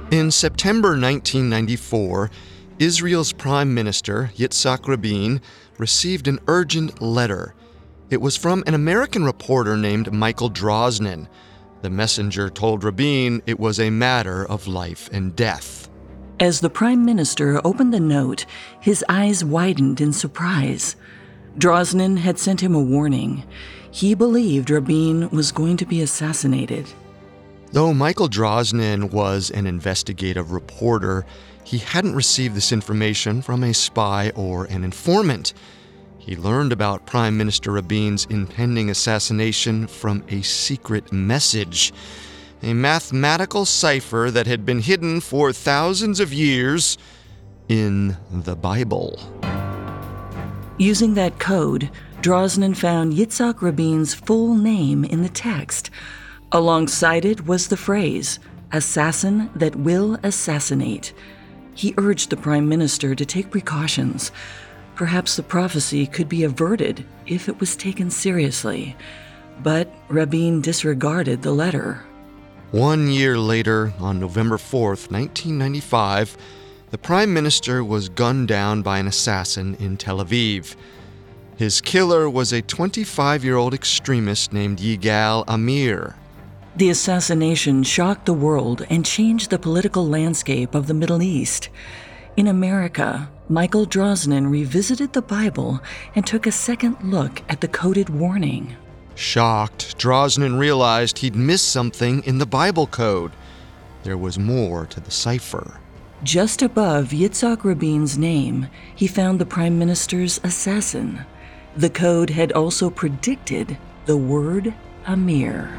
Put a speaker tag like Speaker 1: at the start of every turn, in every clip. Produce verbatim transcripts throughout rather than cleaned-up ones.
Speaker 1: In September nineteen ninety-four, Israel's Prime Minister, Yitzhak Rabin, received an urgent letter. It was from an American reporter named Michael Drosnin. The messenger told Rabin it was a matter of life and death.
Speaker 2: As the Prime Minister opened the note, his eyes widened in surprise. Drosnin had sent him a warning. He believed Rabin was going to be assassinated.
Speaker 1: Though Michael Drosnin was an investigative reporter, he hadn't received this information from a spy or an informant. He learned about Prime Minister Rabin's impending assassination from a secret message, a mathematical cipher that had been hidden for thousands of years in the Bible.
Speaker 2: Using that code, Drosnin found Yitzhak Rabin's full name in the text. Alongside it was the phrase, "assassin that will assassinate." He urged the Prime Minister to take precautions. Perhaps the prophecy could be averted if it was taken seriously. But Rabin disregarded the letter.
Speaker 1: One year later, on November fourth, nineteen ninety-five, the Prime Minister was gunned down by an assassin in Tel Aviv. His killer was a twenty-five-year-old extremist named Yigal Amir.
Speaker 2: The assassination shocked the world and changed the political landscape of the Middle East. In America, Michael Drosnin revisited the Bible and took a second look at the coded warning.
Speaker 1: Shocked, Drosnin realized he'd missed something in the Bible code. There was more to the cipher.
Speaker 2: Just above Yitzhak Rabin's name, he found the Prime Minister's assassin. The code had also predicted the word Amir.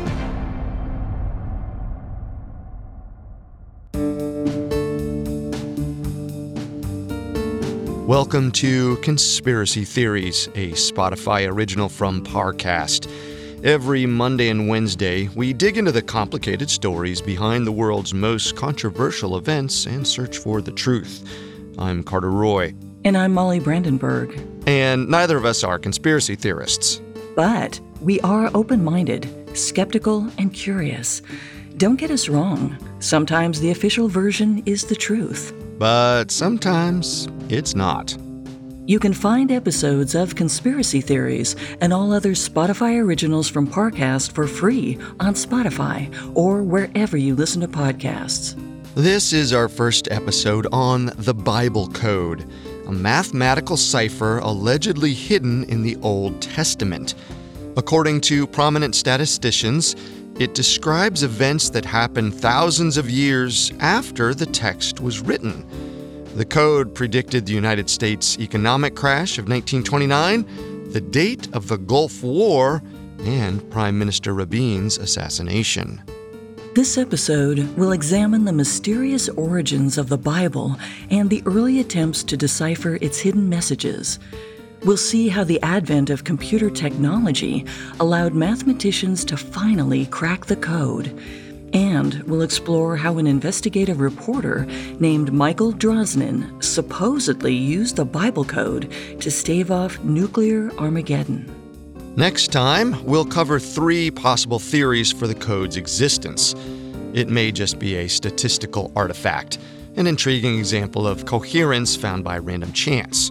Speaker 1: Welcome to Conspiracy Theories, a Spotify original from Parcast. Every Monday and Wednesday, we dig into the complicated stories behind the world's most controversial events and search for the truth. I'm Carter Roy.
Speaker 2: And I'm Molly Brandenburg.
Speaker 1: And neither of us are conspiracy theorists.
Speaker 2: But we are open-minded, skeptical, and curious. Don't get us wrong. Sometimes the official version is the truth.
Speaker 1: But sometimes it's not.
Speaker 2: You can find episodes of Conspiracy Theories and all other Spotify originals from Parcast for free on Spotify or wherever you listen to podcasts.
Speaker 1: This is our first episode on the Bible Code, a mathematical cipher allegedly hidden in the Old Testament. According to prominent statisticians, it describes events that happened thousands of years after the text was written. The code predicted the United States economic crash of nineteen twenty-nine, the date of the Gulf War, and Prime Minister Rabin's assassination.
Speaker 2: This episode will examine the mysterious origins of the Bible and the early attempts to decipher its hidden messages. We'll see how the advent of computer technology allowed mathematicians to finally crack the code. And we'll explore how an investigative reporter named Michael Drosnin supposedly used the Bible code to stave off nuclear Armageddon.
Speaker 1: Next time, we'll cover three possible theories for the code's existence. It may just be a statistical artifact, an intriguing example of coherence found by random chance.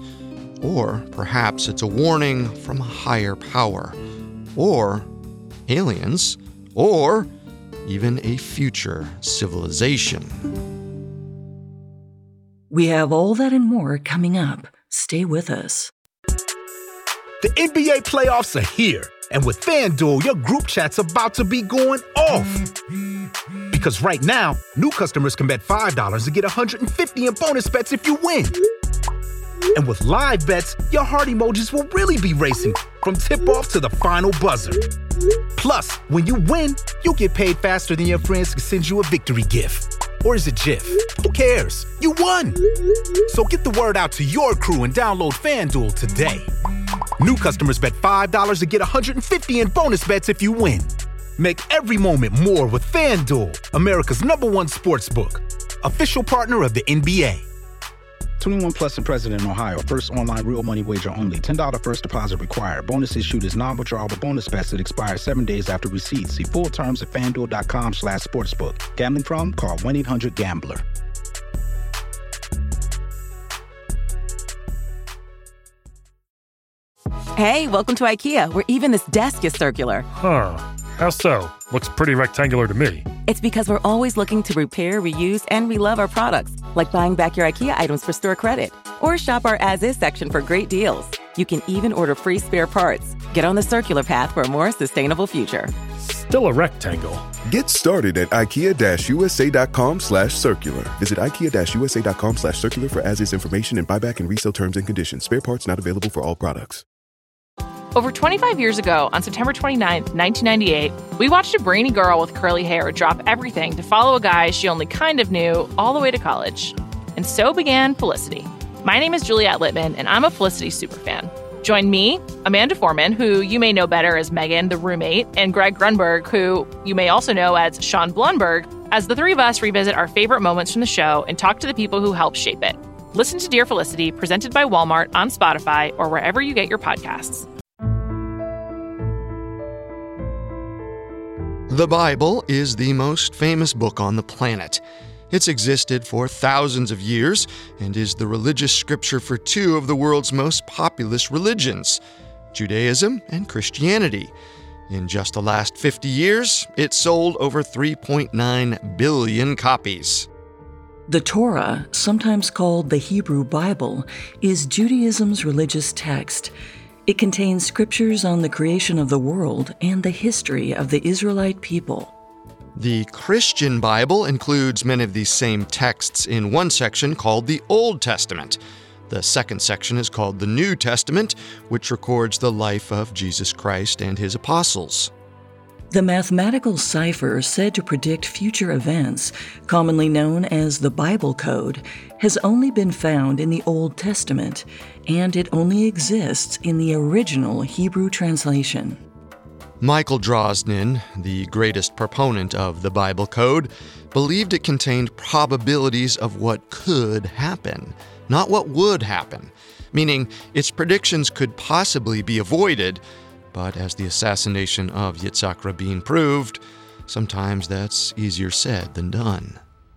Speaker 1: Or perhaps it's a warning from a higher power. Or aliens. Or even a future civilization.
Speaker 2: We have all that and more coming up. Stay with us.
Speaker 3: The N B A playoffs are here. And with FanDuel, your group chat's about to be going off. Because right now, new customers can bet five dollars and get one hundred fifty dollars in bonus bets if you win. And with live bets, your heart emojis will really be racing from tip-off to the final buzzer. Plus, when you win, you'll get paid faster than your friends can send you a victory gift. Or is it GIF? Who cares? You won! So get the word out to your crew and download FanDuel today. New customers bet five dollars and get one hundred fifty dollars in bonus bets if you win. Make every moment more with FanDuel, America's number one sportsbook. Official partner of the N B A. twenty-one plus and present in Ohio. First online real money wager only. ten dollars first deposit required. Bonus issued is non-withdrawable bonus bets that expire seven days after receipt. See full terms at fanduel.com slash sportsbook. Gambling problem? Call one eight hundred gambler.
Speaker 4: Hey, welcome to IKEA, where even this desk is circular.
Speaker 5: Huh. How so? Looks pretty rectangular to me.
Speaker 4: It's because we're always looking to repair, reuse, and relove our products, like buying back your IKEA items for store credit. Or shop our as-is section for great deals. You can even order free spare parts. Get on the circular path for a more sustainable future.
Speaker 5: Still a rectangle.
Speaker 6: Get started at ikea-usa.com slash circular. Visit ikea-usa.com slash circular for as-is information and buyback and resale terms and conditions. Spare parts not available for all products.
Speaker 7: Over twenty-five years ago, on September twenty-ninth, nineteen ninety-eight, we watched a brainy girl with curly hair drop everything to follow a guy she only kind of knew all the way to college. And so began Felicity. My name is Juliette Littman, and I'm a Felicity superfan. Join me, Amanda Foreman, who you may know better as Megan, the roommate, and Greg Grunberg, who you may also know as Sean Blunberg, as the three of us revisit our favorite moments from the show and talk to the people who helped shape it. Listen to Dear Felicity, presented by Walmart on Spotify or wherever you get your podcasts.
Speaker 1: The Bible is the most famous book on the planet. It's existed for thousands of years and is the religious scripture for two of the world's most populous religions, Judaism and Christianity. In just the last fifty years, it sold over three point nine billion copies.
Speaker 2: The Torah, sometimes called the Hebrew Bible, is Judaism's religious text. It contains scriptures on the creation of the world and the history of the Israelite people.
Speaker 1: The Christian Bible includes many of these same texts in one section called the Old Testament. The second section is called the New Testament, which records the life of Jesus Christ and his apostles.
Speaker 2: The mathematical cipher said to predict future events, commonly known as the Bible Code, has only been found in the Old Testament, and it only exists in the original Hebrew translation.
Speaker 1: Michael Drosnin, the greatest proponent of the Bible Code, believed it contained probabilities of what could happen, not what would happen, meaning its predictions could possibly be avoided. But as the assassination of Yitzhak Rabin proved, sometimes that's easier said than done.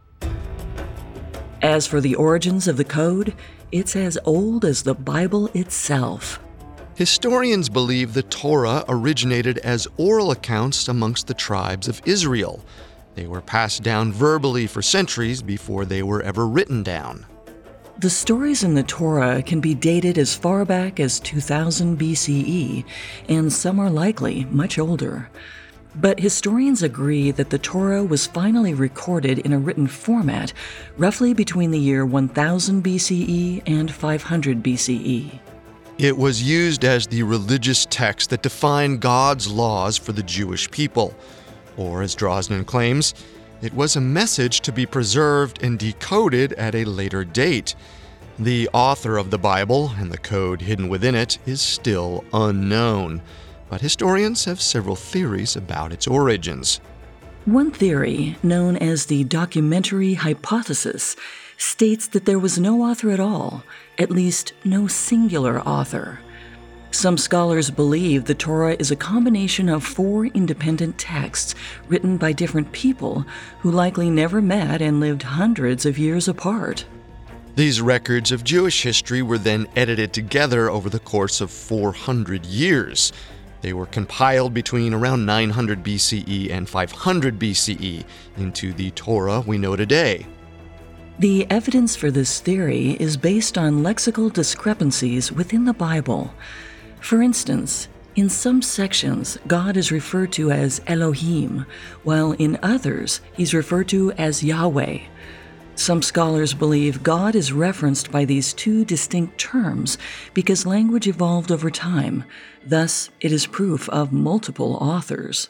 Speaker 2: As for the origins of the code, it's as old as the Bible itself.
Speaker 1: Historians believe the Torah originated as oral accounts amongst the tribes of Israel. They were passed down verbally for centuries before they were ever written down.
Speaker 2: The stories in the Torah can be dated as far back as two thousand B C E, and some are likely much older. But historians agree that the Torah was finally recorded in a written format roughly between the year one thousand B C E and five hundred B C E.
Speaker 1: It was used as the religious text that defined God's laws for the Jewish people. Or, as Drosnin claims, it was a message to be preserved and decoded at a later date. The author of the Bible and the code hidden within it is still unknown, but historians have several theories about its origins.
Speaker 2: One theory, known as the documentary hypothesis, states that there was no author at all, at least no singular author. Some scholars believe the Torah is a combination of four independent texts written by different people who likely never met and lived hundreds of years apart.
Speaker 1: These records of Jewish history were then edited together over the course of four hundred years. They were compiled between around nine hundred B C E and five hundred B C E into the Torah we know today.
Speaker 2: The evidence for this theory is based on lexical discrepancies within the Bible. For instance, in some sections, God is referred to as Elohim, while in others, he's referred to as Yahweh. Some scholars believe God is referenced by these two distinct terms because language evolved over time. Thus, it is proof of multiple authors.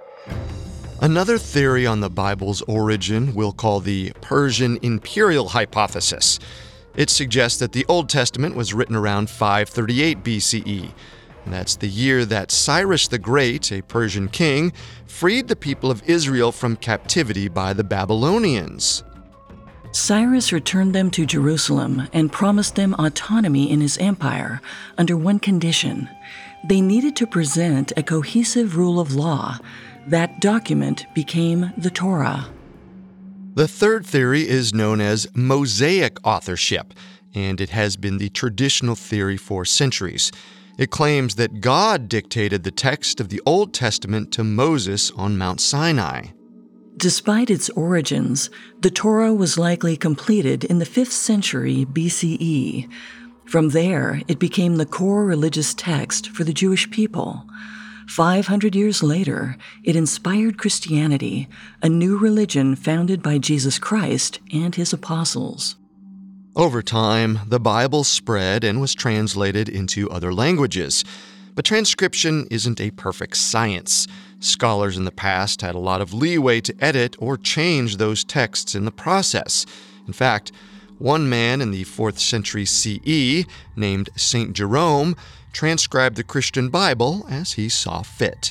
Speaker 1: Another theory on the Bible's origin we'll call the Persian imperial hypothesis. It suggests that the Old Testament was written around five thirty-eight B C E. And that's the year that Cyrus the Great, a Persian king, freed the people of Israel from captivity by the Babylonians.
Speaker 2: Cyrus returned them to Jerusalem and promised them autonomy in his empire under one condition. They needed to present a cohesive rule of law. That document became the Torah.
Speaker 1: The third theory is known as Mosaic authorship, and it has been the traditional theory for centuries. It claims that God dictated the text of the Old Testament to Moses on Mount Sinai.
Speaker 2: Despite its origins, the Torah was likely completed in the fifth century B C E. From there, it became the core religious text for the Jewish people. Five hundred years later, it inspired Christianity, a new religion founded by Jesus Christ and his apostles.
Speaker 1: Over time, the Bible spread and was translated into other languages. But transcription isn't a perfect science. Scholars in the past had a lot of leeway to edit or change those texts in the process. In fact, one man in the fourth century C E, named Saint Jerome, transcribed the Christian Bible as he saw fit.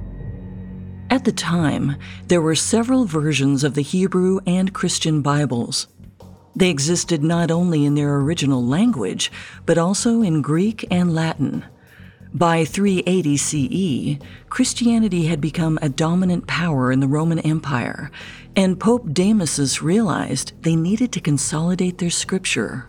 Speaker 2: At the time, there were several versions of the Hebrew and Christian Bibles. They existed not only in their original language, but also in Greek and Latin. By three eighty C E, Christianity had become a dominant power in the Roman Empire, and Pope Damasus realized they needed to consolidate their scripture.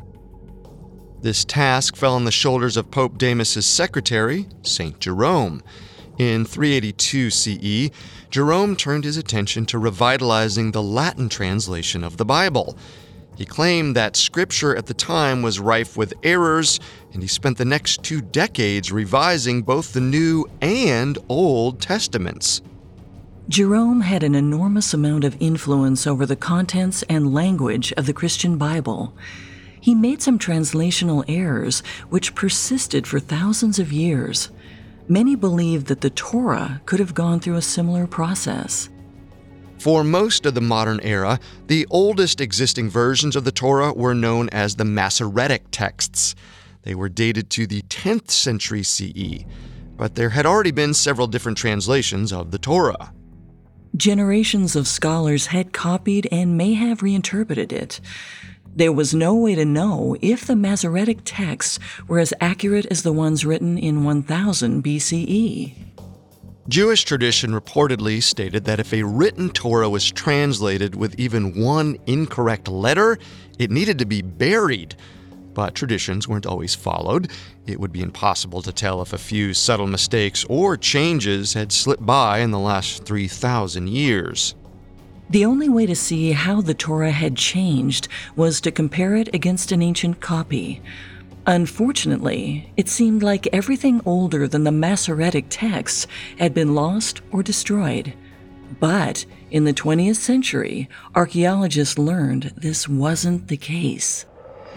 Speaker 1: This task fell on the shoulders of Pope Damasus' secretary, Saint Jerome. In three eighty-two C E, Jerome turned his attention to revitalizing the Latin translation of the Bible. He claimed that scripture at the time was rife with errors, and he spent the next two decades revising both the New and Old Testaments.
Speaker 2: Jerome had an enormous amount of influence over the contents and language of the Christian Bible. He made some translational errors which persisted for thousands of years. Many believed that the Torah could have gone through a similar process.
Speaker 1: For most of the modern era, the oldest existing versions of the Torah were known as the Masoretic texts. They were dated to the tenth century C E, but there had already been several different translations of the Torah.
Speaker 2: Generations of scholars had copied and may have reinterpreted it. There was no way to know if the Masoretic texts were as accurate as the ones written in one thousand B C E.
Speaker 1: Jewish tradition reportedly stated that if a written Torah was translated with even one incorrect letter, it needed to be buried. But traditions weren't always followed. It would be impossible to tell if a few subtle mistakes or changes had slipped by in the last three thousand years.
Speaker 2: The only way to see how the Torah had changed was to compare it against an ancient copy. Unfortunately, it seemed like everything older than the Masoretic texts had been lost or destroyed. But in the twentieth century, archaeologists learned this wasn't the case.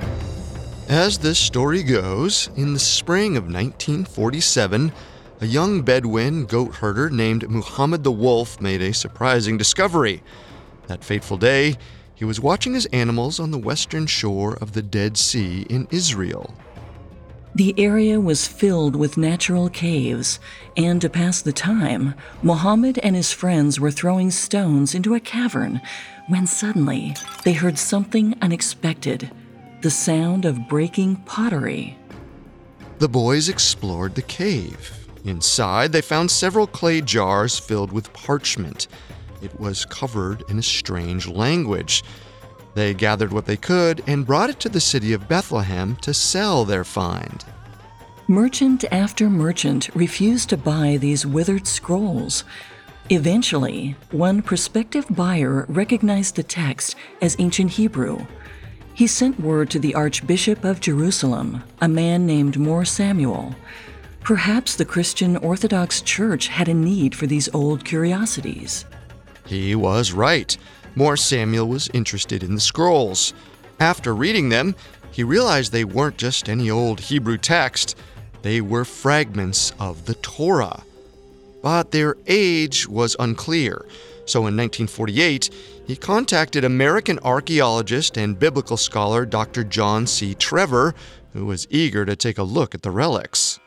Speaker 1: As this story goes, in the spring of nineteen forty-seven, a young Bedouin goat herder named Muhammad the Wolf made a surprising discovery. That fateful day, he was watching his animals on the western shore of the Dead Sea in Israel.
Speaker 2: The area was filled with natural caves, and to pass the time, Muhammad and his friends were throwing stones into a cavern when suddenly they heard something unexpected, the sound of breaking pottery.
Speaker 1: The boys explored the cave. Inside, they found several clay jars filled with parchment. It was covered in a strange language. They gathered what they could and brought it to the city of Bethlehem to sell their find.
Speaker 2: Merchant after merchant refused to buy these withered scrolls. Eventually, one prospective buyer recognized the text as ancient Hebrew. He sent word to the Archbishop of Jerusalem, a man named More Samuel. Perhaps the Christian Orthodox Church had a need for these old curiosities.
Speaker 1: He was right. More Samuel was interested in the scrolls. After reading them, he realized they weren't just any old Hebrew text. They were fragments of the Torah. But their age was unclear. So in nineteen forty-eight, he contacted American archaeologist and biblical scholar Doctor John C. Trevor, who was eager to take a look at the relics.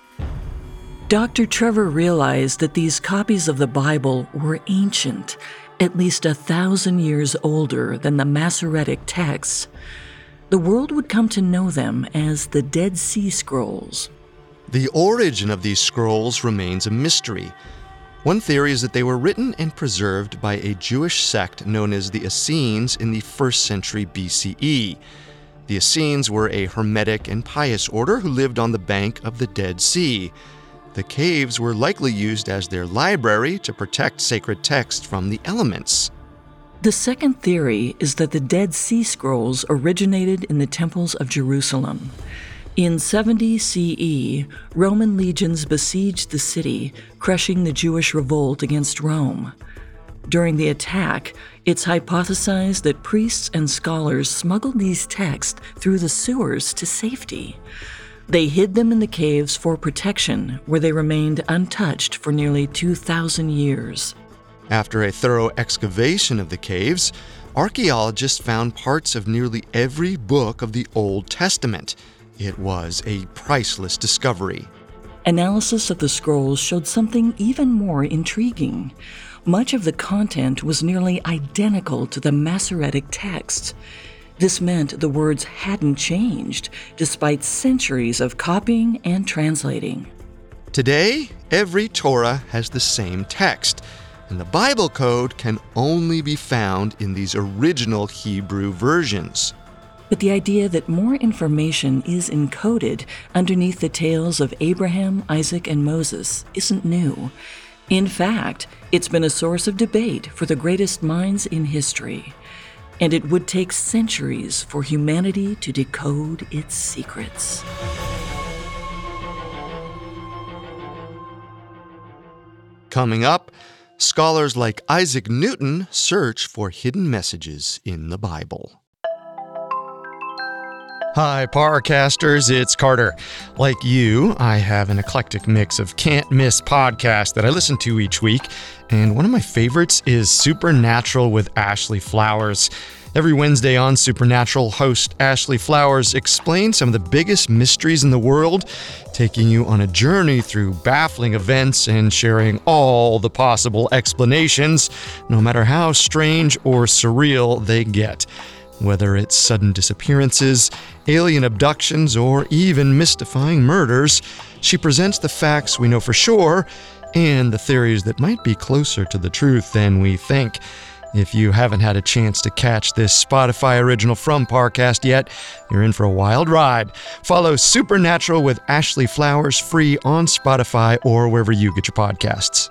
Speaker 2: Doctor Trevor realized that these copies of the Bible were ancient, At least a thousand years older than the Masoretic texts, the world would come to know them as the Dead Sea Scrolls.
Speaker 1: The origin of these scrolls remains a mystery. One theory is that they were written and preserved by a Jewish sect known as the Essenes in the first century B C E. The Essenes were a Hermetic and pious order who lived on the bank of the Dead Sea. The caves were likely used as their library to protect sacred texts from the elements.
Speaker 2: The second theory is that the Dead Sea Scrolls originated in the temples of Jerusalem. In seventy C E, Roman legions besieged the city, crushing the Jewish revolt against Rome. During the attack, it's hypothesized that priests and scholars smuggled these texts through the sewers to safety. They hid them in the caves for protection, where they remained untouched for nearly two thousand years.
Speaker 1: After a thorough excavation of the caves, archaeologists found parts of nearly every book of the Old Testament. It was a priceless discovery.
Speaker 2: Analysis of the scrolls showed something even more intriguing. Much of the content was nearly identical to the Masoretic texts. This meant the words hadn't changed, despite centuries of copying and translating.
Speaker 1: Today, every Torah has the same text, and the Bible code can only be found in these original Hebrew versions.
Speaker 2: But the idea that more information is encoded underneath the tales of Abraham, Isaac, and Moses isn't new. In fact, it's been a source of debate for the greatest minds in history. And it would take centuries for humanity to decode its secrets.
Speaker 1: Coming up, scholars like Isaac Newton search for hidden messages in the Bible. Hi, Parcasters, it's Carter. Like you, I have an eclectic mix of can't-miss podcasts that I listen to each week, and one of my favorites is Supernatural with Ashley Flowers. Every Wednesday on Supernatural, host Ashley Flowers explains some of the biggest mysteries in the world, taking you on a journey through baffling events and sharing all the possible explanations, no matter how strange or surreal they get. Whether it's sudden disappearances, alien abductions, or even mystifying murders, she presents the facts we know for sure and the theories that might be closer to the truth than we think. If you haven't had a chance to catch this Spotify original from Parcast yet, you're in for a wild ride. Follow Supernatural with Ashley Flowers free on Spotify or wherever you get your podcasts.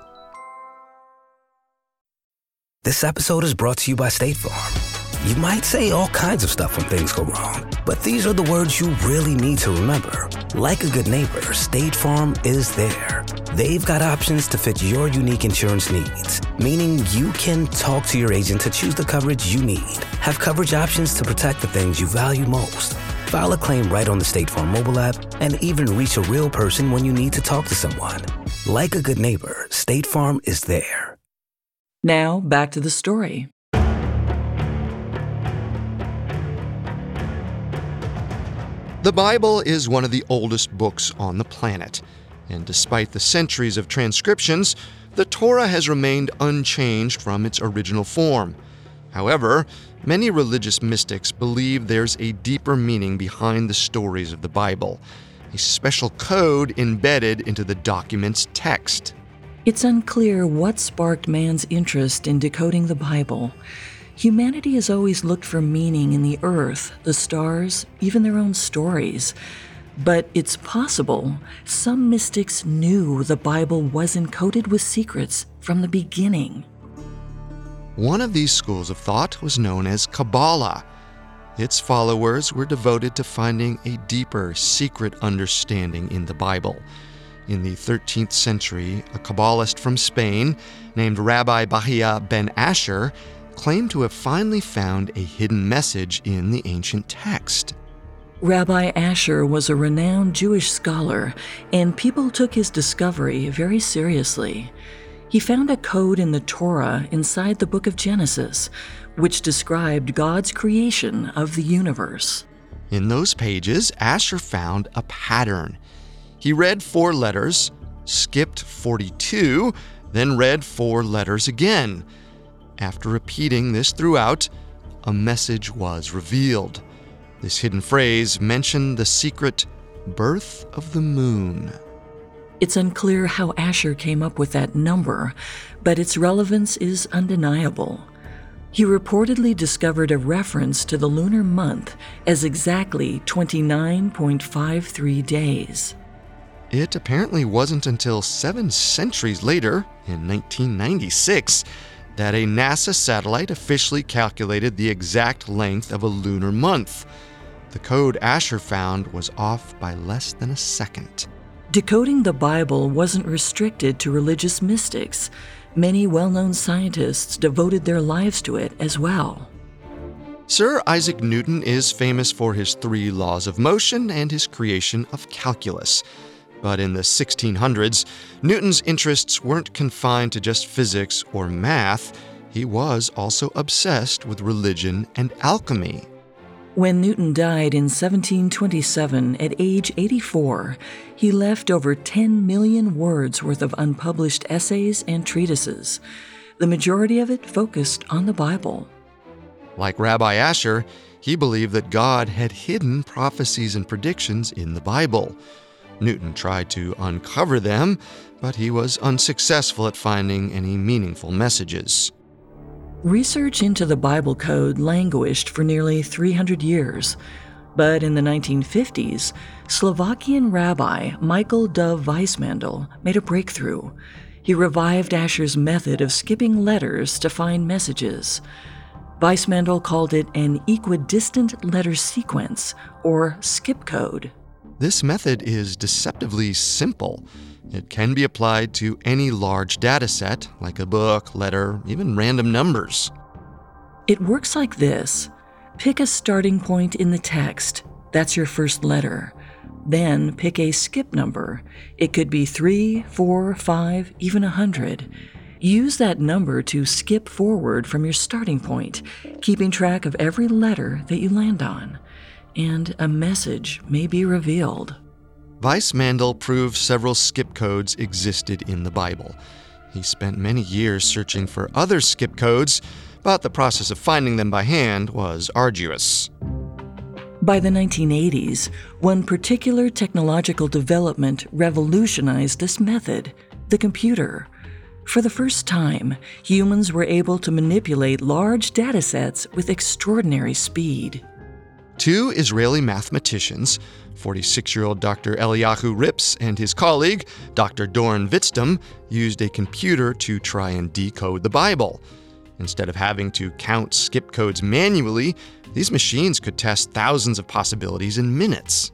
Speaker 8: This episode is brought to you by State Farm. You might say all kinds of stuff when things go wrong, but these are the words you really need to remember. Like a good neighbor, State Farm is there. They've got options to fit your unique insurance needs, meaning you can talk to your agent to choose the coverage you need, have coverage options to protect the things you value most, file a claim right on the State Farm mobile app, and even reach a real person when you need to talk to someone. Like a good neighbor, State Farm is there.
Speaker 2: Now, back to the story.
Speaker 1: The Bible is one of the oldest books on the planet, and despite the centuries of transcriptions, the Torah has remained unchanged from its original form. However, many religious mystics believe there's a deeper meaning behind the stories of the Bible, a special code embedded into the document's text.
Speaker 2: It's unclear what sparked man's interest in decoding the Bible. Humanity has always looked for meaning in the earth, the stars, even their own stories. But it's possible some mystics knew the Bible was encoded with secrets from the beginning.
Speaker 1: One of these schools of thought was known as Kabbalah. Its followers were devoted to finding a deeper, secret understanding in the Bible. In the thirteenth century, a Kabbalist from Spain named Rabbi Bahia ben Asher claimed to have finally found a hidden message in the ancient text.
Speaker 2: Rabbi Asher was a renowned Jewish scholar, and people took his discovery very seriously. He found a code in the Torah inside the book of Genesis, which described God's creation of the universe.
Speaker 1: In those pages, Asher found a pattern. He read four letters, skipped forty-two, then read four letters again. After repeating this throughout, a message was revealed. This hidden phrase mentioned the secret birth of the moon.
Speaker 2: It's unclear how Asher came up with that number, but its relevance is undeniable. He reportedly discovered a reference to the lunar month as exactly twenty-nine point five three days.
Speaker 1: It apparently wasn't until seven centuries later, in nineteen ninety-six, that a NASA satellite officially calculated the exact length of a lunar month. The code Asher found was off by less than a second.
Speaker 2: Decoding the Bible wasn't restricted to religious mystics. Many well-known scientists devoted their lives to it as well.
Speaker 1: Sir Isaac Newton is famous for his three laws of motion and his creation of calculus. But in the sixteen hundreds, Newton's interests weren't confined to just physics or math. He was also obsessed with religion and alchemy.
Speaker 2: When Newton died in seventeen twenty-seven at age eighty-four, he left over ten million words worth of unpublished essays and treatises. The majority of it focused on the Bible.
Speaker 1: Like Rabbi Asher, he believed that God had hidden prophecies and predictions in the Bible. Newton tried to uncover them, but he was unsuccessful at finding any meaningful messages.
Speaker 2: Research into the Bible code languished for nearly three hundred years, but in the nineteen fifties, Slovakian rabbi Michael Dov Weissmandl made a breakthrough. He revived Asher's method of skipping letters to find messages. Weissmandl called it an equidistant letter sequence, or skip code.
Speaker 1: This method is deceptively simple. It can be applied to any large data set, like a book, letter, even random numbers.
Speaker 2: It works like this. Pick a starting point in the text. That's your first letter. Then pick a skip number. It could be three, four, five, even a hundred. Use that number to skip forward from your starting point, keeping track of every letter that you land on. And a message may be revealed.
Speaker 1: Weissmandl proved several skip codes existed in the Bible. He spent many years searching for other skip codes, but the process of finding them by hand was arduous.
Speaker 2: By the nineteen eighties, one particular technological development revolutionized this method: the computer. For the first time, humans were able to manipulate large data sets with extraordinary speed.
Speaker 1: Two Israeli mathematicians, forty-six-year-old Doctor Eliyahu Rips and his colleague, Doctor Doron Witztum, used a computer to try and decode the Bible. Instead of having to count skip codes manually, these machines could test thousands of possibilities in minutes.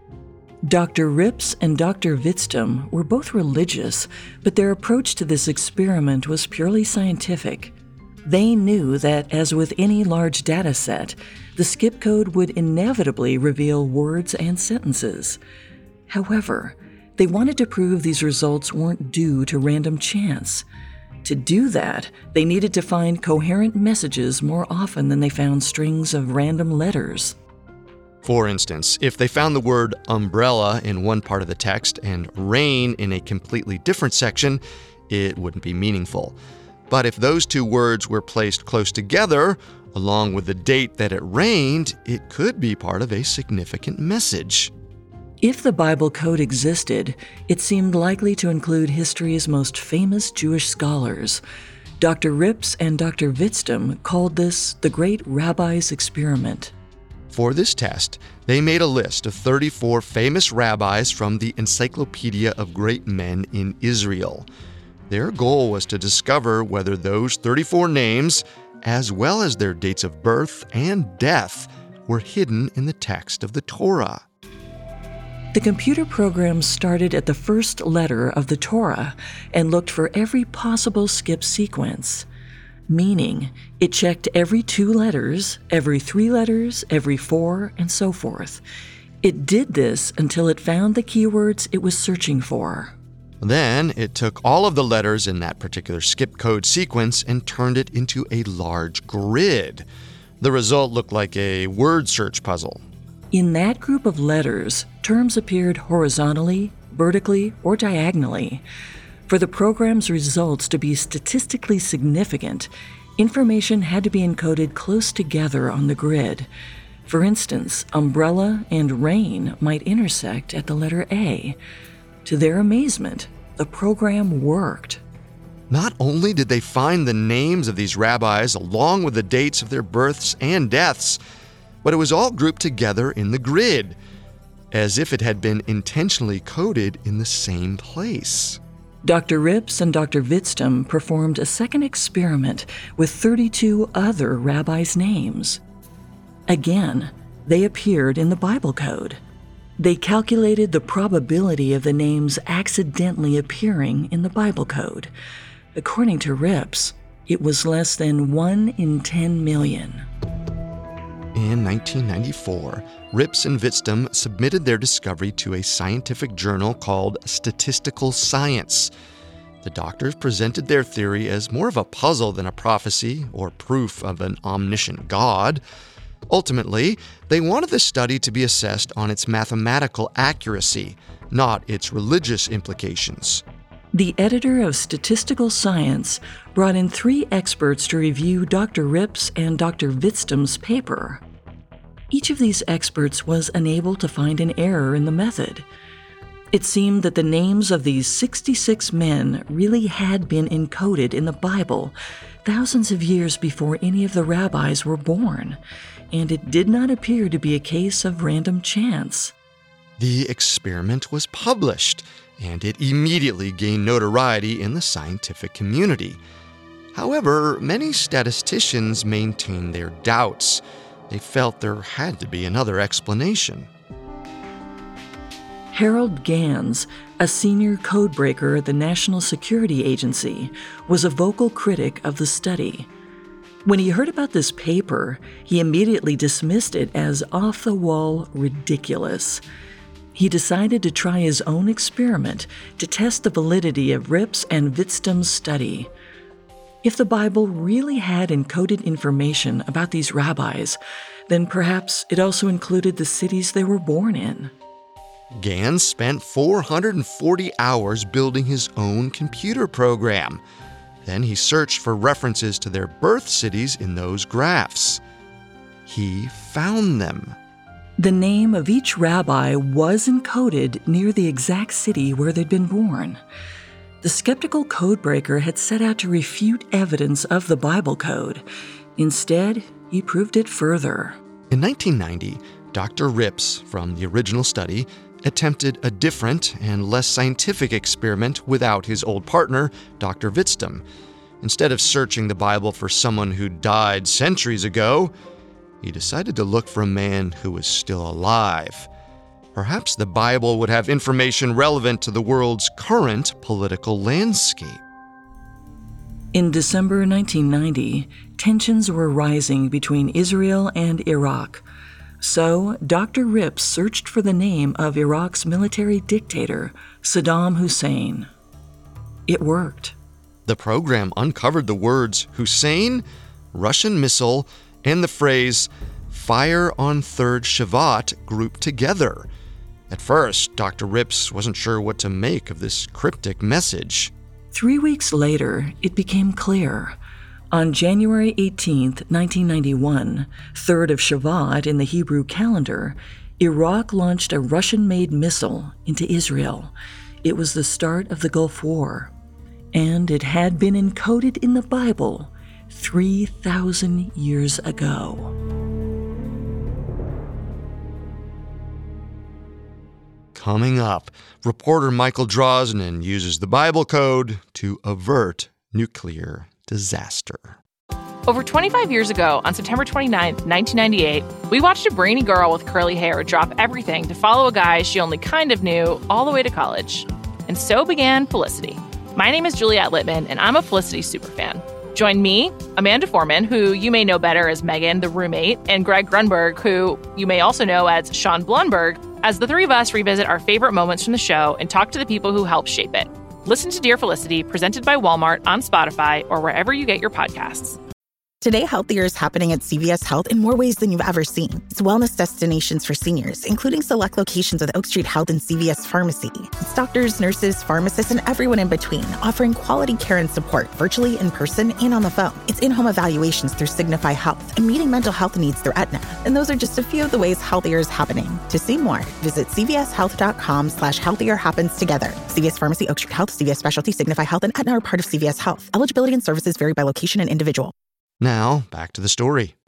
Speaker 2: Doctor Rips and Doctor Witztum were both religious, but their approach to this experiment was purely scientific. They knew that, as with any large data set, the skip code would inevitably reveal words and sentences. However, they wanted to prove these results weren't due to random chance. To do that, they needed to find coherent messages more often than they found strings of random letters.
Speaker 1: For instance, if they found the word umbrella in one part of the text and rain in a completely different section, it wouldn't be meaningful. But if those two words were placed close together, along with the date that it rained, it could be part of a significant message.
Speaker 2: If the Bible code existed, it seemed likely to include history's most famous Jewish scholars. Doctor Rips and Doctor Witztum called this the Great Rabbi's Experiment.
Speaker 1: For this test, they made a list of thirty-four famous rabbis from the Encyclopedia of Great Men in Israel. Their goal was to discover whether those thirty-four names, as well as their dates of birth and death, were hidden in the text of the Torah.
Speaker 2: The computer program started at the first letter of the Torah and looked for every possible skip sequence, meaning it checked every two letters, every three letters, every four, and so forth. It did this until it found the keywords it was searching for.
Speaker 1: Then it took all of the letters in that particular skip code sequence and turned it into a large grid. The result looked like a word search puzzle.
Speaker 2: In that group of letters, terms appeared horizontally, vertically, or diagonally. For the program's results to be statistically significant, information had to be encoded close together on the grid. For instance, umbrella and rain might intersect at the letter A. To their amazement, the program worked.
Speaker 1: Not only did they find the names of these rabbis along with the dates of their births and deaths, but it was all grouped together in the grid, as if it had been intentionally coded in the same place.
Speaker 2: Doctor Rips and Doctor Witztum performed a second experiment with thirty-two other rabbis' names. Again, they appeared in the Bible code. They calculated the probability of the names accidentally appearing in the Bible code. According to Rips, it was less than one in ten million.
Speaker 1: In nineteen ninety-four, Rips and Witztum submitted their discovery to a scientific journal called Statistical Science. The doctors presented their theory as more of a puzzle than a prophecy or proof of an omniscient God. Ultimately, they wanted the study to be assessed on its mathematical accuracy, not its religious implications.
Speaker 2: The editor of Statistical Science brought in three experts to review Doctor Rips and Doctor Witztum's paper. Each of these experts was unable to find an error in the method. It seemed that the names of these sixty-six men really had been encoded in the Bible thousands of years before any of the rabbis were born, and it did not appear to be a case of random chance.
Speaker 1: The experiment was published, and it immediately gained notoriety in the scientific community. However, many statisticians maintained their doubts. They felt there had to be another explanation.
Speaker 2: Harold Gans, a senior codebreaker at the National Security Agency, was a vocal critic of the study. When he heard about this paper, he immediately dismissed it as off-the-wall ridiculous. He decided to try his own experiment to test the validity of Rips and Witztum's study. If the Bible really had encoded information about these rabbis, then perhaps it also included the cities they were born in.
Speaker 1: Gans spent four hundred forty hours building his own computer program. Then he searched for references to their birth cities in those graphs. He found them.
Speaker 2: The name of each rabbi was encoded near the exact city where they'd been born. The skeptical codebreaker had set out to refute evidence of the Bible code. Instead, he proved it further.
Speaker 1: In nineteen ninety, Doctor Rips, from the original study, attempted a different and less scientific experiment without his old partner, Doctor Witztum. Instead of searching the Bible for someone who died centuries ago, he decided to look for a man who was still alive. Perhaps the Bible would have information relevant to the world's current political landscape.
Speaker 2: In December nineteen ninety, tensions were rising between Israel and Iraq. So, Doctor Rips searched for the name of Iraq's military dictator, Saddam Hussein. It worked.
Speaker 1: The program uncovered the words Hussein, Russian missile, and the phrase fire on third Shavat grouped together. At first, Doctor Rips wasn't sure what to make of this cryptic message.
Speaker 2: Three weeks later, it became clear. On January eighteenth, nineteen ninety-one, third of Shavat in the Hebrew calendar, Iraq launched a Russian-made missile into Israel. It was the start of the Gulf War. And it had been encoded in the Bible three thousand years ago.
Speaker 1: Coming up, reporter Michael Drosnin uses the Bible code to avert nuclear disaster.
Speaker 7: Over twenty-five years ago, on September twenty-ninth, nineteen ninety-eight, we watched a brainy girl with curly hair drop everything to follow a guy she only kind of knew all the way to college. And so began Felicity. My name is Juliette Littman, and I'm a Felicity superfan. Join me, Amanda Foreman, who you may know better as Megan, the roommate, and Greg Grunberg, who you may also know as Sean Blunberg, as the three of us revisit our favorite moments from the show and talk to the people who helped shape it. Listen to Dear Felicity, presented by Walmart on Spotify or wherever you get your podcasts.
Speaker 9: Today, healthier is happening at C V S Health in more ways than you've ever seen. It's wellness destinations for seniors, including select locations with Oak Street Health and C V S Pharmacy. It's doctors, nurses, pharmacists, and everyone in between, offering quality care and support virtually, in person, and on the phone. It's in-home evaluations through Signify Health and meeting mental health needs through Aetna. And those are just a few of the ways healthier is happening. To see more, visit cvshealth.com slash healthier happens together. C V S Pharmacy, Oak Street Health, C V S Specialty, Signify Health, and Aetna are part of C V S Health. Eligibility and services vary by location and individual.
Speaker 1: Now, back to the story.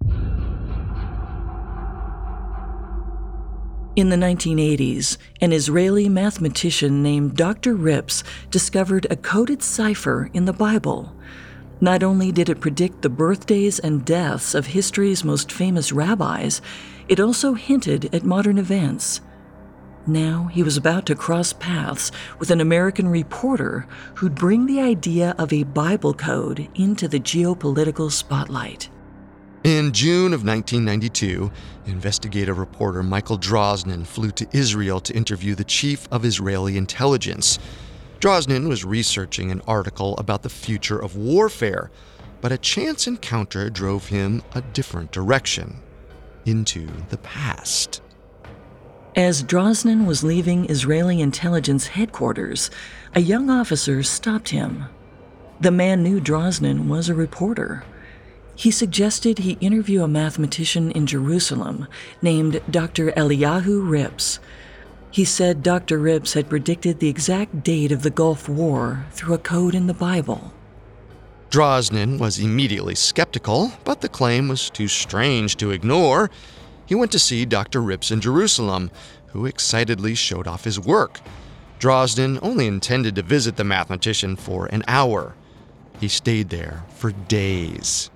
Speaker 2: In the nineteen eighties, an Israeli mathematician named Doctor Rips discovered a coded cipher in the Bible. Not only did it predict the birthdays and deaths of history's most famous rabbis, it also hinted at modern events. Now he was about to cross paths with an American reporter who'd bring the idea of a Bible code into the geopolitical spotlight.
Speaker 1: In June of nineteen ninety-two, investigative reporter Michael Drosnin flew to Israel to interview the chief of Israeli intelligence. Drosnin was researching an article about the future of warfare, but a chance encounter drove him a different direction, into the past.
Speaker 2: As Drosnin was leaving Israeli intelligence headquarters, a young officer stopped him. The man knew Drosnin was a reporter. He suggested he interview a mathematician in Jerusalem named Doctor Eliyahu Rips. He said Doctor Rips had predicted the exact date of the Gulf War through a code in the Bible.
Speaker 1: Drosnin was immediately skeptical, but the claim was too strange to ignore. He went to see Doctor Rips in Jerusalem, who excitedly showed off his work. Drosnin only intended to visit the mathematician for an hour. He stayed there for days.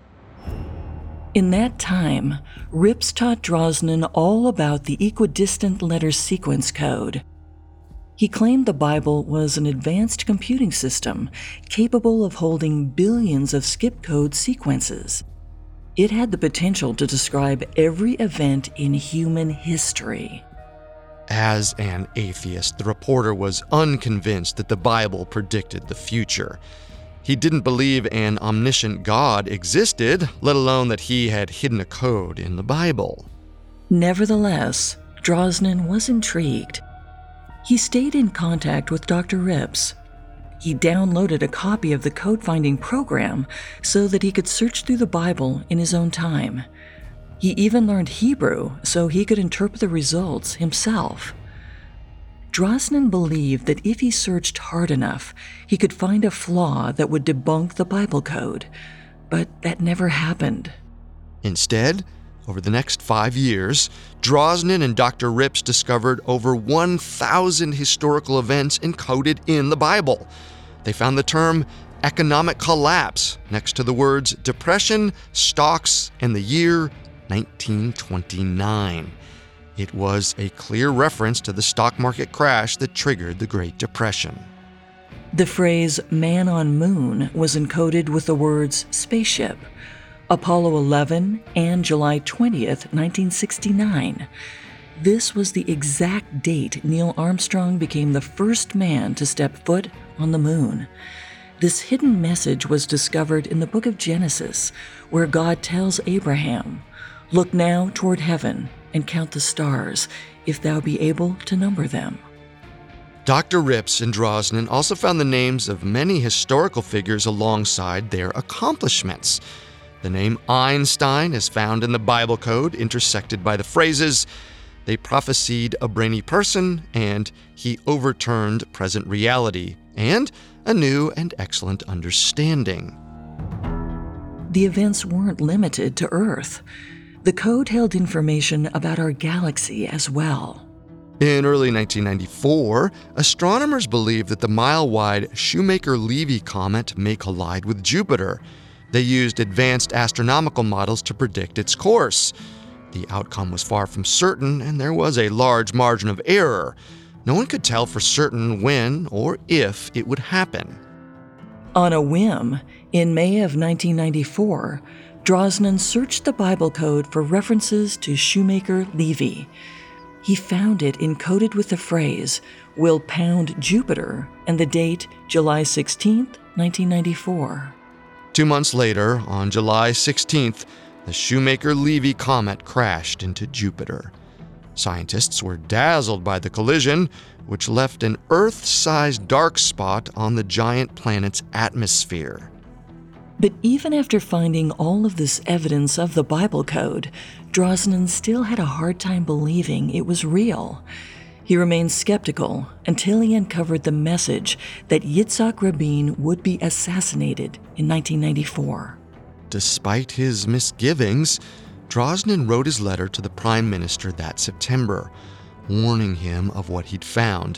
Speaker 2: In that time, Rips taught Drosnin all about the equidistant letter sequence code. He claimed the Bible was an advanced computing system capable of holding billions of skip code sequences. It had the potential to describe every event in human history.
Speaker 1: As an atheist, the reporter was unconvinced that the Bible predicted the future. He didn't believe an omniscient God existed, let alone that he had hidden a code in the Bible.
Speaker 2: Nevertheless, Drosnin was intrigued. He stayed in contact with Doctor Rips. He downloaded a copy of the code-finding program so that he could search through the Bible in his own time. He even learned Hebrew so he could interpret the results himself. Drosnin believed that if he searched hard enough, he could find a flaw that would debunk the Bible code, but that never happened.
Speaker 1: Instead, over the next five years, Drosnin and Doctor Rips discovered over one thousand historical events encoded in the Bible. They found the term economic collapse next to the words depression, stocks, and the year nineteen twenty-nine. It was a clear reference to the stock market crash that triggered the Great Depression.
Speaker 2: The phrase man on moon was encoded with the words spaceship, Apollo eleven, and July twentieth, nineteen sixty-nine. This was the exact date Neil Armstrong became the first man to step foot on the moon. This hidden message was discovered in the book of Genesis, where God tells Abraham, "Look now toward heaven and count the stars, if thou be able to number them."
Speaker 1: Doctor Rips and Drosnin also found the names of many historical figures alongside their accomplishments. The name Einstein is found in the Bible code, intersected by the phrases, "They prophesied a brainy person," and "He overturned present reality," and "a new and excellent understanding."
Speaker 2: The events weren't limited to Earth. The code held information about our galaxy as well.
Speaker 1: In early nineteen ninety-four, astronomers believed that the mile-wide Shoemaker-Levy comet may collide with Jupiter. They used advanced astronomical models to predict its course. The outcome was far from certain, and there was a large margin of error. No one could tell for certain when or if it would happen.
Speaker 2: On a whim, in May of nineteen ninety-four, Drosnin searched the Bible code for references to Shoemaker-Levy. He found it encoded with the phrase, "will pound Jupiter," and the date July sixteenth, nineteen ninety-four.
Speaker 1: Two months later, on July sixteenth, the Shoemaker-Levy comet crashed into Jupiter. Scientists were dazzled by the collision, which left an Earth-sized dark spot on the giant planet's atmosphere.
Speaker 2: But even after finding all of this evidence of the Bible code, Drosnin still had a hard time believing it was real. He remained skeptical until he uncovered the message that Yitzhak Rabin would be assassinated in nineteen ninety-four.
Speaker 1: Despite his misgivings, Drosnin wrote his letter to the Prime Minister that September, warning him of what he'd found.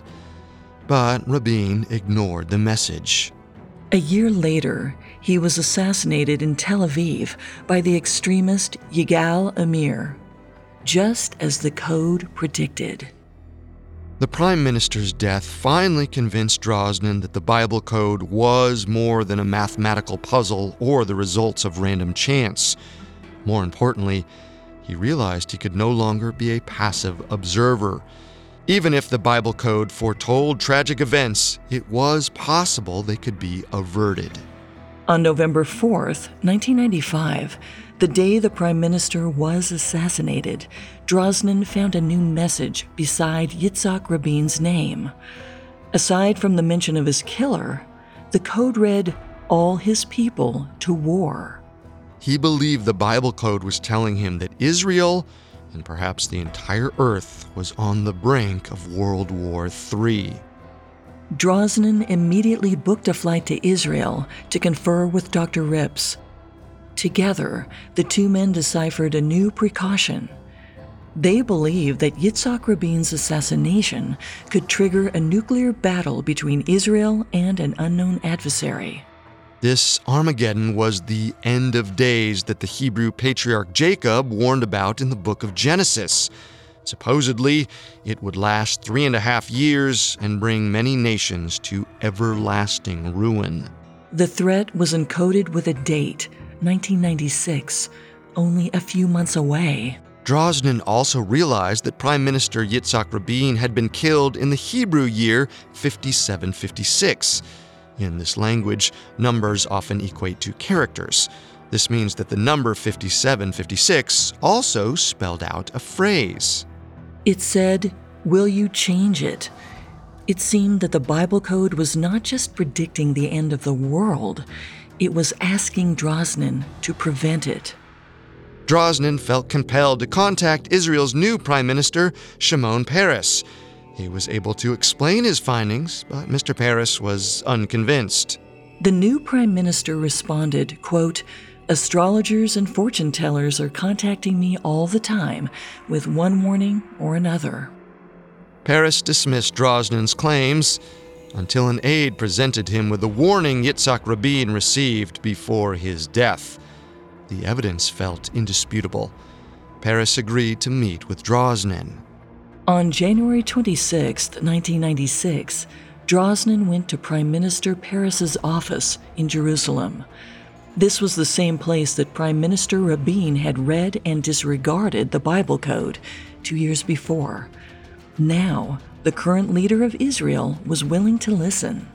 Speaker 1: But Rabin ignored the message.
Speaker 2: A year later, he was assassinated in Tel Aviv by the extremist Yigal Amir, just as the code predicted.
Speaker 1: The Prime Minister's death finally convinced Drosnin that the Bible code was more than a mathematical puzzle or the results of random chance. More importantly, he realized he could no longer be a passive observer. Even if the Bible code foretold tragic events, it was possible they could be averted.
Speaker 2: On November fourth, nineteen ninety-five, the day the Prime Minister was assassinated, Drosnin found a new message beside Yitzhak Rabin's name. Aside from the mention of his killer, the code read, "All his people to war."
Speaker 1: He believed the Bible code was telling him that Israel, and perhaps the entire earth, was on the brink of World War Three.
Speaker 2: Drosnin immediately booked a flight to Israel to confer with Doctor Rips. Together, the two men deciphered a new precaution. They believed that Yitzhak Rabin's assassination could trigger a nuclear battle between Israel and an unknown adversary.
Speaker 1: This Armageddon was the end of days that the Hebrew patriarch Jacob warned about in the book of Genesis. Supposedly, it would last three and a half years and bring many nations to everlasting ruin.
Speaker 2: The threat was encoded with a date, nineteen ninety-six, only a few months away.
Speaker 1: Drosnin also realized that Prime Minister Yitzhak Rabin had been killed in the Hebrew year fifty-seven fifty-six. In this language, numbers often equate to characters. This means that the number fifty-seven fifty-six also spelled out a phrase.
Speaker 2: It said, "Will you change it?" It seemed that the Bible code was not just predicting the end of the world, it was asking Drosnin to prevent it.
Speaker 1: Drosnin felt compelled to contact Israel's new Prime Minister, Shimon Peres. He was able to explain his findings, but Mister Peres was unconvinced.
Speaker 2: The new Prime Minister responded, quote, "Astrologers and fortune tellers are contacting me all the time with one warning or another."
Speaker 1: Peres dismissed Drosnin's claims until an aide presented him with the warning Yitzhak Rabin received before his death. The evidence felt indisputable. Peres agreed to meet with Drosnin.
Speaker 2: On January twenty-sixth, nineteen ninety-six, Drosnin went to Prime Minister Peres's office in Jerusalem. This was the same place that Prime Minister Rabin had read and disregarded the Bible code two years before. Now, the current leader of Israel was willing to listen.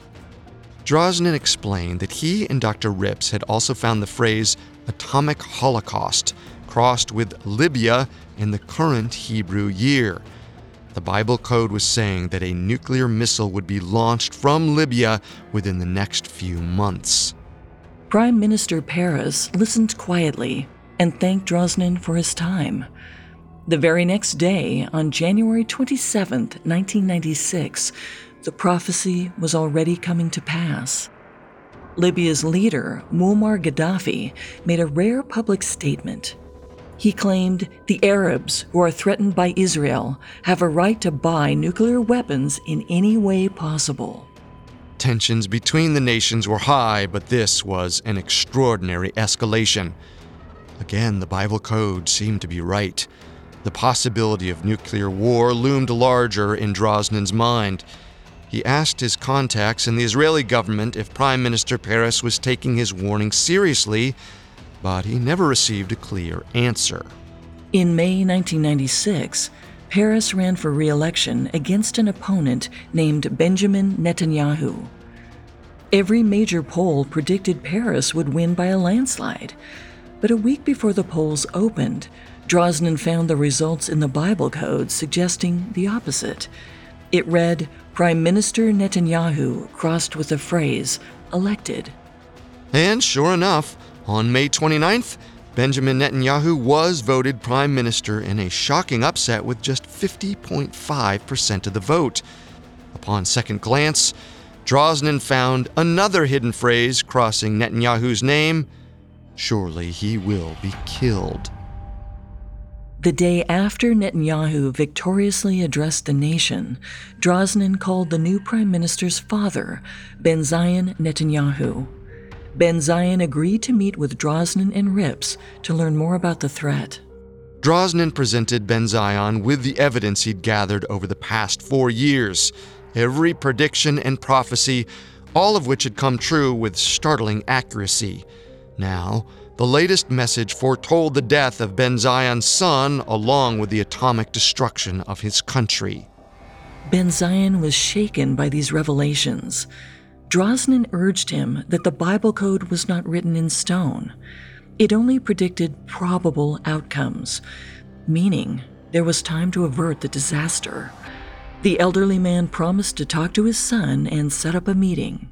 Speaker 1: Drosnin explained that he and Doctor Rips had also found the phrase atomic holocaust crossed with Libya in the current Hebrew year. The Bible code was saying that a nuclear missile would be launched from Libya within the next few months.
Speaker 2: Prime Minister Peres listened quietly and thanked Drosnin for his time. The very next day, on January twenty-seventh, nineteen ninety-six, the prophecy was already coming to pass. Libya's leader, Muammar Gaddafi, made a rare public statement. He claimed the Arabs who are threatened by Israel have a right to buy nuclear weapons in any way possible.
Speaker 1: Tensions between the nations were high, but this was an extraordinary escalation. Again, the Bible code seemed to be right. The possibility of nuclear war loomed larger in Drosnin's mind. He asked his contacts in the Israeli government if Prime Minister Peres was taking his warning seriously, but he never received a clear answer.
Speaker 2: In May nineteen ninety-six, Peres ran for re-election against an opponent named Benjamin Netanyahu. Every major poll predicted Paris would win by a landslide. But a week before the polls opened, Drosnin found the results in the Bible code suggesting the opposite. It read, Prime Minister Netanyahu crossed with the phrase, elected.
Speaker 1: And sure enough, on May twenty-ninth, Benjamin Netanyahu was voted prime minister in a shocking upset with just fifty point five percent of the vote. Upon second glance, Drosnin found another hidden phrase crossing Netanyahu's name, surely he will be killed.
Speaker 2: The day after Netanyahu victoriously addressed the nation, Drosnin called the new prime minister's father, Benzion Netanyahu. Benzion agreed to meet with Drosnin and Rips to learn more about the threat.
Speaker 1: Drosnin presented Benzion with the evidence he'd gathered over the past four years, every prediction and prophecy, all of which had come true with startling accuracy. Now, the latest message foretold the death of Benzion's son, along with the atomic destruction of his country.
Speaker 2: Benzion was shaken by these revelations. Drosnin urged him that the Bible code was not written in stone. It only predicted probable outcomes, meaning there was time to avert the disaster. The elderly man promised to talk to his son and set up a meeting.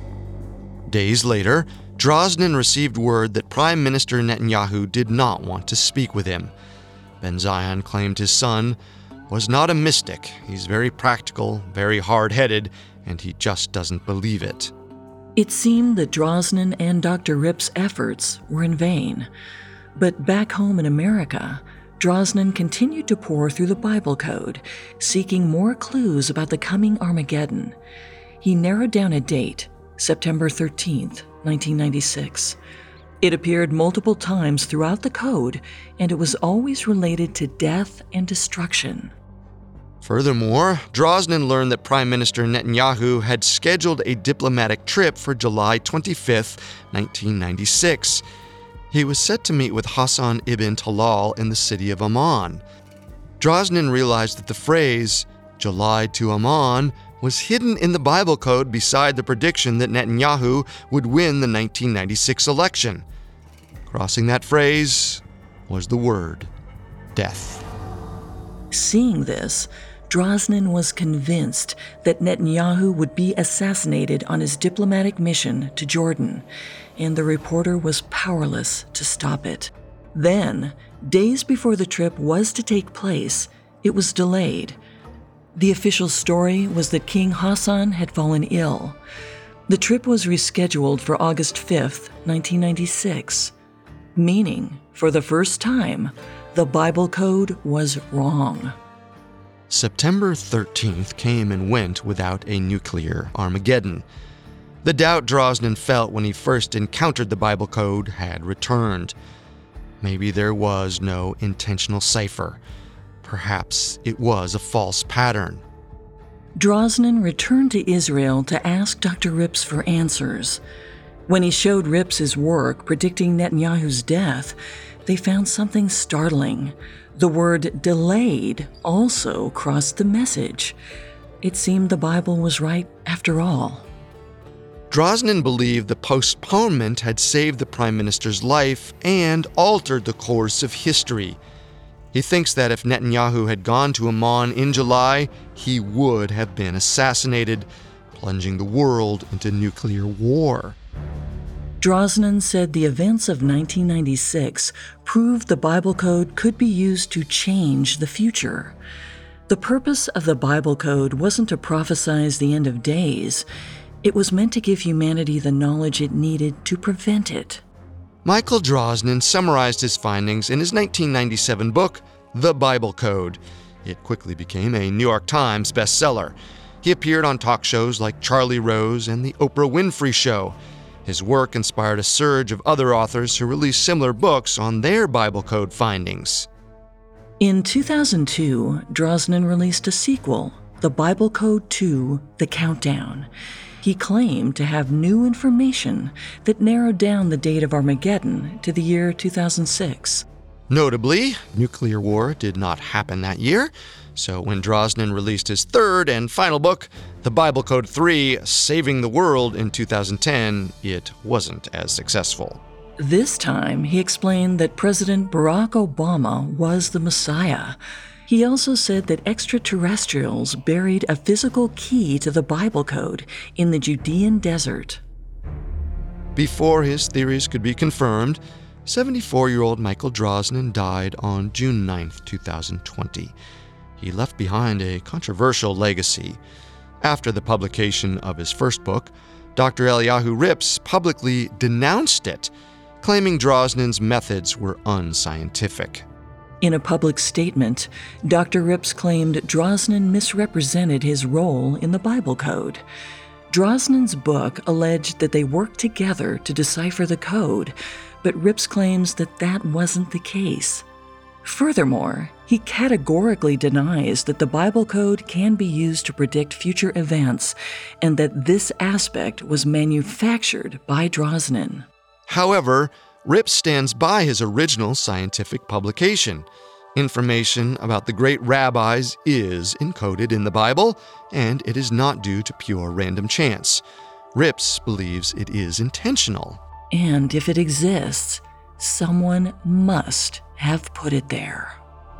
Speaker 1: Days later, Drosnin received word that Prime Minister Netanyahu did not want to speak with him. Benzion claimed his son was not a mystic. He's very practical, very hard-headed, and he just doesn't believe it.
Speaker 2: It seemed that Drosnin and Doctor Rips' efforts were in vain. But back home in America, Drosnin continued to pore through the Bible code, seeking more clues about the coming Armageddon. He narrowed down a date, September thirteenth, nineteen ninety-six. It appeared multiple times throughout the code, and it was always related to death and destruction.
Speaker 1: Furthermore, Drosnin learned that Prime Minister Netanyahu had scheduled a diplomatic trip for July twenty-fifth, nineteen ninety-six. He was set to meet with Hassan ibn Talal in the city of Amman. Drosnin realized that the phrase, July to Amman, was hidden in the Bible code beside the prediction that Netanyahu would win the nineteen ninety-six election. Crossing that phrase was the word, death.
Speaker 2: Seeing this, Drosnin was convinced that Netanyahu would be assassinated on his diplomatic mission to Jordan, and the reporter was powerless to stop it. Then, days before the trip was to take place, it was delayed. The official story was that King Hassan had fallen ill. The trip was rescheduled for August fifth, nineteen ninety-six, meaning, for the first time, the Bible code was wrong.
Speaker 1: September thirteenth came and went without a nuclear Armageddon. The doubt Drosnin felt when he first encountered the Bible code had returned. Maybe there was no intentional cipher. Perhaps it was a false pattern.
Speaker 2: Drosnin returned to Israel to ask Doctor Rips for answers. When he showed Rips his work predicting Netanyahu's death, they found something startling. The word delayed also crossed the message. It seemed the Bible was right after all.
Speaker 1: Drosnin believed the postponement had saved the prime minister's life and altered the course of history. He thinks that if Netanyahu had gone to Amman in July, he would have been assassinated, plunging the world into nuclear war.
Speaker 2: Drosnin said the events of nineteen ninety-six proved the Bible code could be used to change the future. The purpose of the Bible code wasn't to prophesize the end of days. It was meant to give humanity the knowledge it needed to prevent it.
Speaker 1: Michael Drosnin summarized his findings in his nineteen ninety-seven book, The Bible Code. It quickly became a New York Times bestseller. He appeared on talk shows like Charlie Rose and The Oprah Winfrey Show. His work inspired a surge of other authors who released similar books on their Bible code findings.
Speaker 2: In two thousand two, Drosnin released a sequel, The Bible Code two, The Countdown. He claimed to have new information that narrowed down the date of Armageddon to the year two thousand six.
Speaker 1: Notably, nuclear war did not happen that year, so when Drosnin released his third and final book, The Bible Code three, Saving the World, in two thousand ten, it wasn't as successful.
Speaker 2: This time, he explained that President Barack Obama was the Messiah. He also said that extraterrestrials buried a physical key to the Bible Code in the Judean desert.
Speaker 1: Before his theories could be confirmed, seventy-four-year-old Michael Drosnin died on June ninth, two thousand twenty. He left behind a controversial legacy. After the publication of his first book, Doctor Eliyahu Rips publicly denounced it, claiming Drosnin's methods were unscientific.
Speaker 2: In a public statement, Doctor Rips claimed Drosnin misrepresented his role in the Bible Code. Drosnin's book alleged that they worked together to decipher the code, but Rips claims that that wasn't the case. Furthermore, he categorically denies that the Bible Code can be used to predict future events and that this aspect was manufactured by Drosnin.
Speaker 1: However, Rips stands by his original scientific publication. Information about the great rabbis is encoded in the Bible, and it is not due to pure random chance. Rips believes it is intentional.
Speaker 2: And if it exists, someone must have put it there.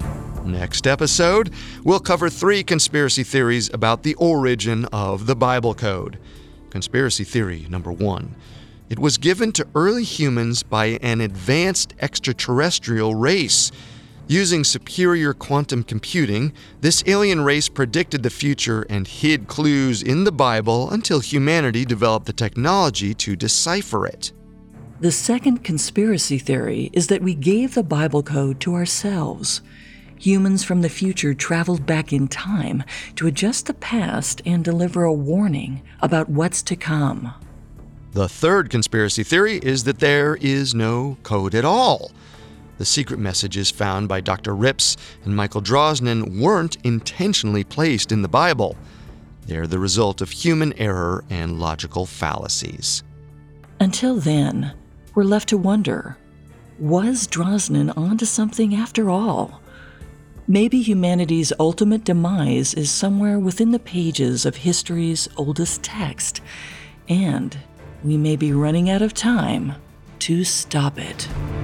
Speaker 1: Next episode, we'll cover three conspiracy theories about the origin of the Bible Code. Conspiracy theory number one. It was given to early humans by an advanced extraterrestrial race. Using superior quantum computing, this alien race predicted the future and hid clues in the Bible until humanity developed the technology to decipher it.
Speaker 2: The second conspiracy theory is that we gave the Bible Code to ourselves. Humans from the future traveled back in time to adjust the past and deliver a warning about what's to come.
Speaker 1: The third conspiracy theory is that there is no code at all. The secret messages found by Doctor Rips and Michael Drosnin weren't intentionally placed in the Bible. They're the result of human error and logical fallacies.
Speaker 2: Until then, we're left to wonder, was Drosnin onto something after all? Maybe humanity's ultimate demise is somewhere within the pages of history's oldest text, and we may be running out of time to stop it.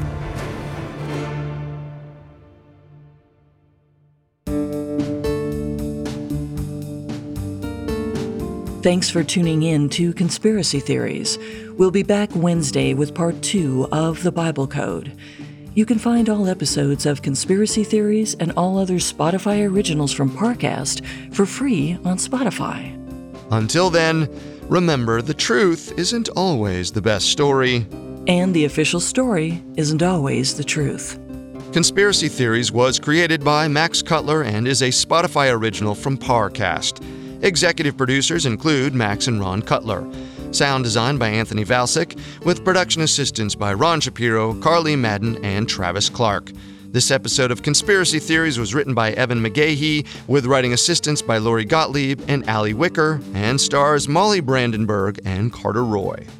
Speaker 2: Thanks for tuning in to Conspiracy Theories. We'll be back Wednesday with part two of the Bible Code. You can find all episodes of Conspiracy Theories and all other Spotify originals from Parcast for free on Spotify.
Speaker 1: Until then, remember the truth isn't always the best story.
Speaker 2: And the official story isn't always the truth.
Speaker 1: Conspiracy Theories was created by Max Cutler and is a Spotify original from Parcast. Executive producers include Max and Ron Cutler. Sound design by Anthony Valsic, with production assistance by Ron Shapiro, Carly Madden, and Travis Clark. This episode of Conspiracy Theories was written by Evan McGahee, with writing assistance by Lori Gottlieb and Allie Wicker, and stars Molly Brandenburg and Carter Roy.